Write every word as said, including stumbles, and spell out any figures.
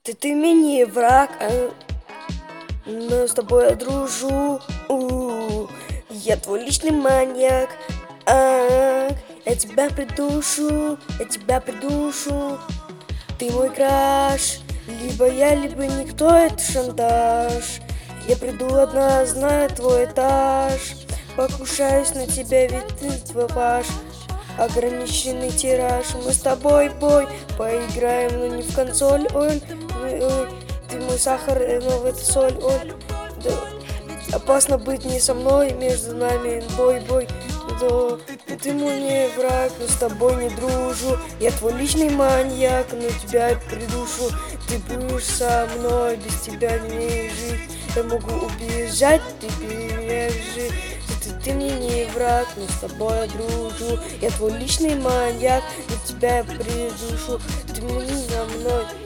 Ты, ты мне не враг, а... но с тобой я дружу. У-у-у. Я твой личный маньяк. А-а-а. Я тебя придушу, я тебя придушу. Ты мой краш. Либо я, либо никто, это шантаж. Я приду одна, знаю твой этаж. Покушаюсь на тебя, ведь ты твояж. Ограниченный тираж. Мы с тобой бой поиграем, но не в консоль. Ой, ой, ой. Ты мой сахар, но это соль. Ой, да. Опасно быть не со мной, между нами бой, бой. Да. Ты мой не враг, но с тобой не дружу. Я твой личный маньяк, но тебя придушу. Ты будешь со мной, без тебя не жить. Я могу убежать, ты пережи. Ты, ты мне не враг, но с тобой я дружу. Я твой личный маньяк, но тебя я придушу. Ты мне за мной.